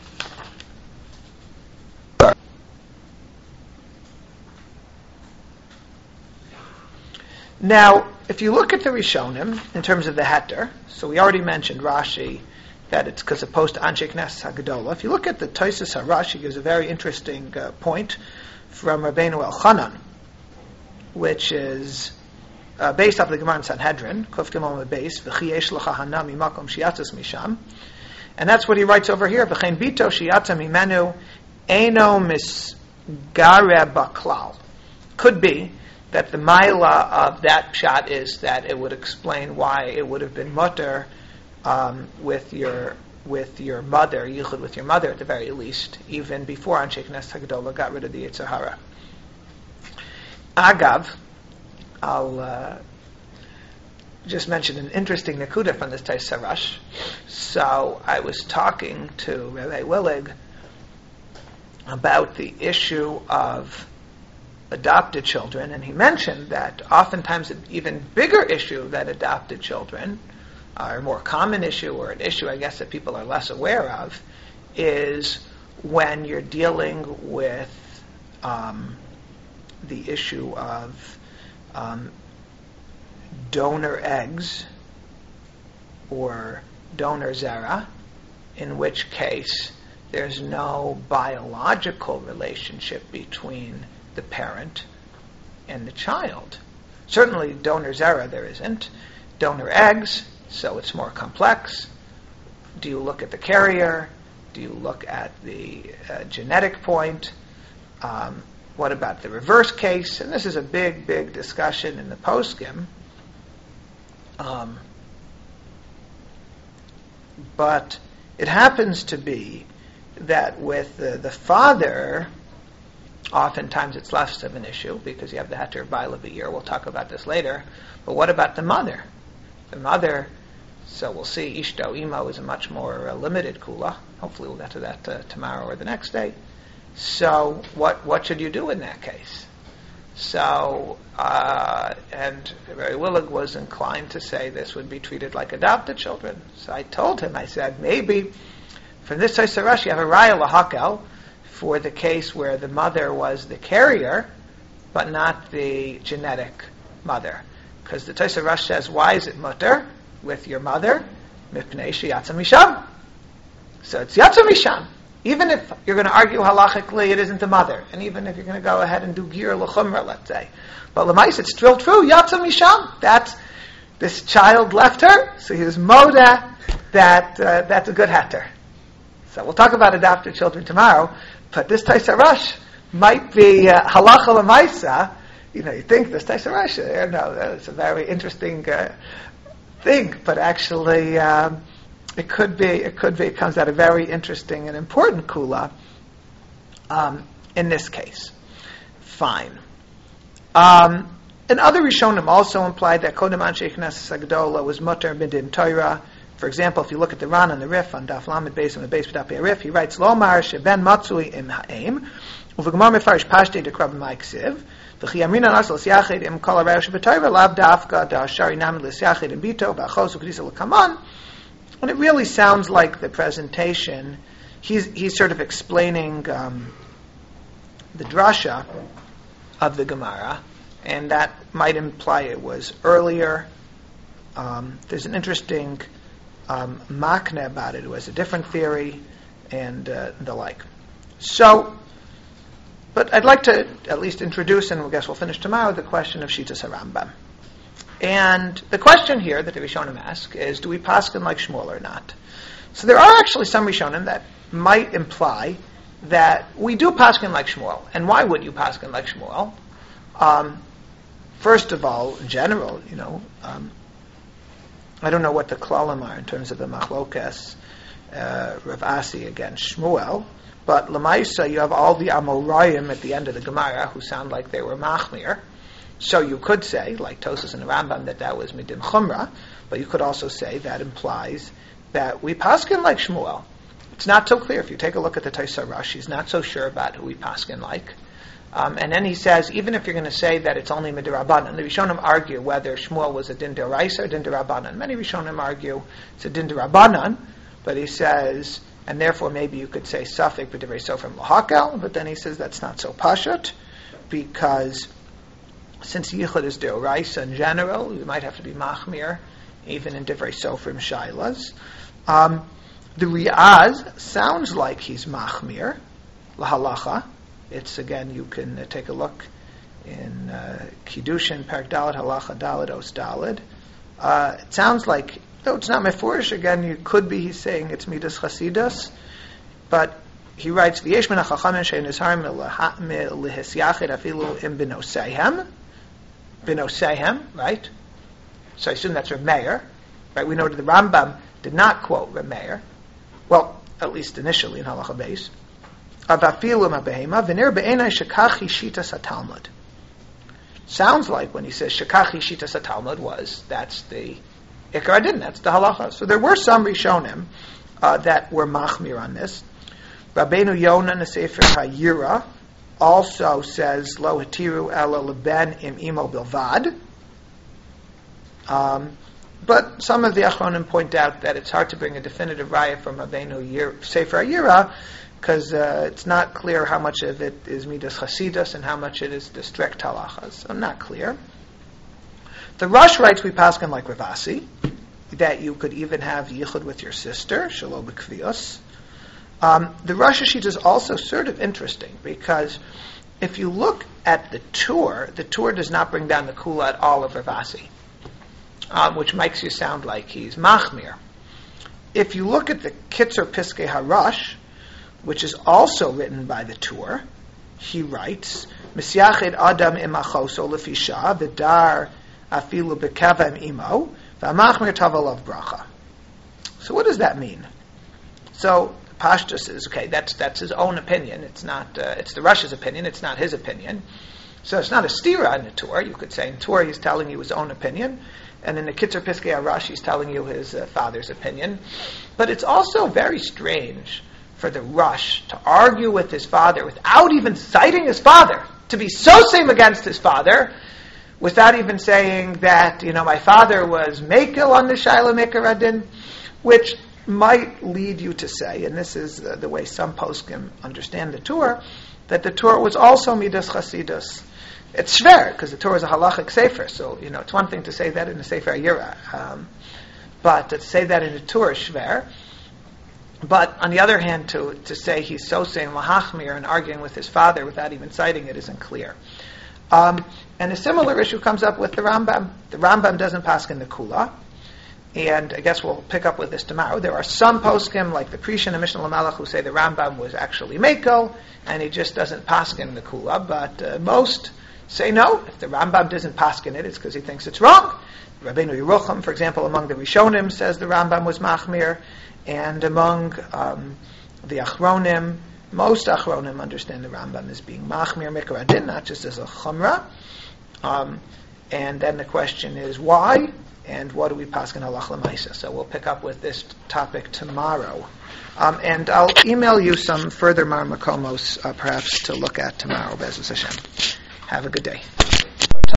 now, if you look at the Rishonim, in terms of the heter, so we already mentioned Rashi, that it's because opposed to Anshe Knesset HaGedolah. If you look at the Tosfos HaRashi, gives a very interesting uh, point from Rabbeinu Elchanan, which is uh, based off the Gemara in Sanhedrin, Kuf Gimel Beis, V'chi yesh lecha hana mimakom shiyatzas misham, and that's what he writes over here. V'chein bito shiyatza mimenu eno misgare baklal. Could be that the maila of that pshat is that it would explain why it would have been mutter Um, with your with your mother, yichud with your mother at the very least, even before Anshe Knesset HaGedolah got rid of the Yetzer Hara. Agav, I'll uh, just mention an interesting nekuda from this Tosfos HaRash. So I was talking to Rabbi Willig about the issue of adopted children, and he mentioned that oftentimes an even bigger issue than adopted children, or a more common issue, or an issue, I guess, that people are less aware of, is when you're dealing with um, the issue of um, donor eggs or donor zera, in which case there's no biological relationship between the parent and the child. Certainly donor zera there isn't. Donor eggs, so it's more complex. Do you look at the carrier? Do you look at the uh, genetic point? Um, what about the reverse case? And this is a big, big discussion in the poskim. Um, but it happens to be that with the, the father, oftentimes it's less of an issue because you have the heter baila b'ir. We'll talk about this later. But what about the mother? The mother, so we'll see, ishto imo is a much more uh, limited kula. Hopefully we'll get to that uh, tomorrow or the next day. So what what should you do in that case? So, uh, and Rabbi Willig was inclined to say this would be treated like adopted children. So I told him, I said, maybe from this Tosei Rush you have a raya lahakel for the case where the mother was the carrier, but not the genetic mother. Because the Tosei Rush says, why is it mutter with your mother? Mipnei sheyatza misham. So it's yatza misham. Even if you're going to argue halachically, it isn't the mother, and even if you're going to go ahead and do gir l'chumra, let's say, but l'mais, it's still true. Yatza misham. That's this child left her, so he was moda. That uh, that's a good heter. So we'll talk about adopted children tomorrow, but this Tosei Rush might be uh, halacha l'maisa. You know, you think this Tosei Rush, you know, it's a very interesting uh, thing, but actually. Um, It could be, it could be, it comes out a very interesting and important kula um, in this case. Fine. Um, and other Rishonim also implied that Kodem Anshe Knesset Hagdola was mutter midin Torah. For example, if you look at the Ran on the Rif, on Daf Lamed Beis on the Beis B'Daf Rif, he writes, Lomar sheben matzui im ha'em, uv'gemar mefarish pashte dekrab ma'ksiv, v'chi amrina nas l'syachid im kol ha'resh b'Torah, lav dafka da'ashari namin l'syachid im bito, ba'achos u'kedisa l'kaman. And it really sounds like the presentation, he's he's sort of explaining um, the drasha of the Gemara, and that might imply it was earlier. Um, there's an interesting um, makna about it. It was a different theory, and uh, the like. So, but I'd like to at least introduce, and I guess we'll finish tomorrow, the question of Shitas HaRambam. And the question here that the Rishonim ask is, do we paskin like Shmuel or not? So there are actually some Rishonim that might imply that we do paskin like Shmuel. And why would you paskin like Shmuel? Um, first of all, in general, you know, um, I don't know what the klalim are in terms of the machlokas, uh, Rav Asi against Shmuel, but Lamaisa, you have all the Amoraim at the end of the Gemara who sound like they were machmir. So you could say, like Tosas and the Rambam, that that was midin chumra, but you could also say that implies that we paskin like Shmuel. It's not so clear. If you take a look at the Tosei Rush, he's not so sure about who we paskin like. Um, and then he says, even if you're going to say that it's only midirabanan, the Rishonim argue whether Shmuel was a din deraisa or din derabanan. Many Rishonim argue it's a din derabanan, but he says, and therefore maybe you could say safek b'divrei sofrim lahakel, but then he says that's not so pashut, because since Yichud is Deoraisa in general, you might have to be Machmir, even in Divrei Sofrim Shailas. Um, the Riaz sounds like he's Machmir, Lahalacha. It's, again, you can uh, take a look in uh, Kiddushin, Parak Daled, Halacha Daled, Os Daled. Uh, it sounds like, though it's not Mefurish, again, you could be he's saying it's Midas Chasidus, but he writes, V'yesh min ha'chachamim she'en nizharim lehisyachid afilu im b'noseihem. B'noseihem, right? So I assume that's Rav Meir, right? We know that the Rambam did not quote Rav Meir. Well, at least initially in Halacha Beis. Avafilu ma'behema v'nir be'enai shekachi shitas haTalmud. Sounds like when he says shekachi shitas haTalmud was, that's the Ikar Adin, that's the Halacha. So there were some Rishonim uh, that were machmir on this. Rabbeinu Yonah in the Sefer HaYira also says lo hatiru ela leben im imo bilvad. Um, but some of the Achronim point out that it's hard to bring a definitive raya from Rabbeinu Sefer HaYira because uh, it's not clear how much of it is midas chasidus and how much it is the strict halachas. So not clear. The Rush writes we paskin like Rav Asi that you could even have yichud with your sister shelo b'kvios. Um, the Rosh Hashit is also sort of interesting because if you look at the tour, the tour does not bring down the kula at all of Rav Asi, um, which makes you sound like he's machmir. If you look at the Kitzur Piskei HaRush, which is also written by the tour, he writes, Misyachid Adam imachoso lefisha v'dar afilu bekavem imo v'amachmir tavalav bracha. So what does that mean? So Pashtus is, okay, that's that's his own opinion. It's not, uh, it's the Rush's opinion, it's not his opinion. So it's not a stira in the Torah. You could say in Torah he's telling you his own opinion, and in the Kitzur Piskei HaRash he's telling you his uh, father's opinion. But it's also very strange for the Rush to argue with his father without even citing his father, to be so same against his father, without even saying that, you know, my father was Mekel on the Shaila Meker Adin, which might lead you to say, and this is uh, the way some poskim understand the Torah, that the Torah was also Midas Chasidus. It's shver, because the Torah is a halachic sefer, so, you know, it's one thing to say that in the Sefer Yira, um, but to say that in the Torah is shver. But on the other hand, to, to say he's so saying Lahachmir and arguing with his father without even citing it isn't clear. Um, and a similar issue comes up with the Rambam. The Rambam doesn't paskin the Kula, and I guess we'll pick up with this tomorrow. There are some poskim, like the Krishan and Mishnah Lamalach, who say the Rambam was actually Mekel, and he just doesn't paskin the Kula, but uh, most say no. If the Rambam doesn't paskin it, it's because he thinks it's wrong. Rabbeinu Yerucham, for example, among the Rishonim, says the Rambam was Machmir, and among um, the Achronim, most Achronim understand the Rambam as being Machmir Mikra Adin, not just as a Chumrah. Um, and then the question is why, and what do we paskin halach l'maisa? So we'll pick up with this topic tomorrow. Um, and I'll email you some further Mar Makomos, uh, perhaps, to look at tomorrow, Be'ezus Hashem. Have a good day.